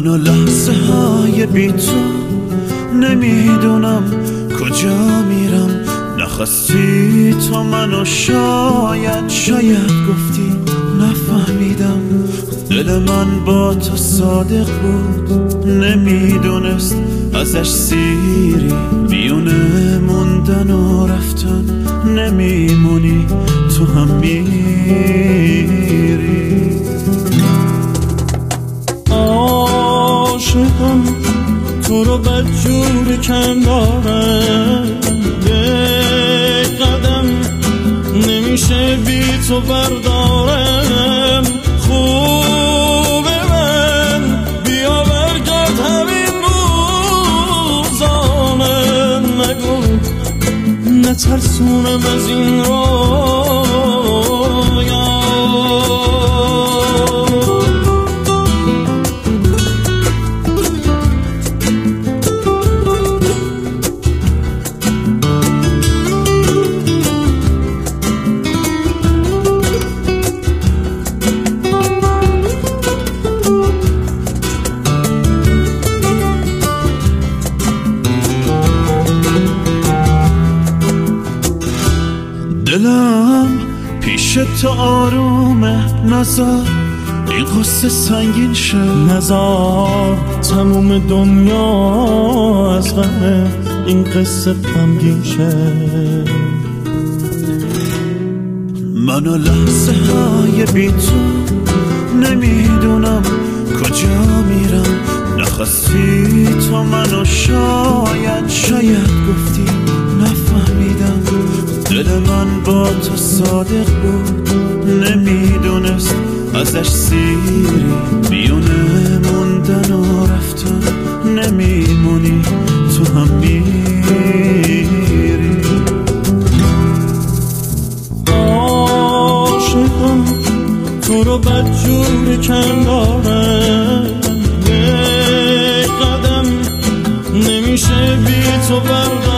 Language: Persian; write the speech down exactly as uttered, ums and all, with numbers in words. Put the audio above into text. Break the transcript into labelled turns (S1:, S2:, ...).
S1: من و لحظه های بی تو نمیدونم کجا میرم. نخواستی تو منو شاید شاید گفتی نفهمیدم. دل من با تو صادق بود نمیدونست ازش سیری. بیونه موندن و رفتن نمیمونی تو هم میری.
S2: عاشقم تو رو بدجور کندارم. یک قدم نمیشه بی تو بردارم. خوبه من بیا برگرد همین روزانه. نگو نترسونم از این رویا.
S1: دلم پیش تو آرومه. نزار این قصه سنگین شه.
S2: نزار تموم دنیا از غم این قصه غمگین شه.
S1: من و لحظه های بی تو نمیدونم کجا میرم. نخواستی تو منو شاید شاید گفتی نفهمیدم. دل من با تو صادق بود نمیدونست ازش سیری. بیونه موندن و رفتن نمیمونی تو هم میری.
S2: عاشقم تو رو بدجور کندارم. یک قدم نمیشه بی تو بردارم.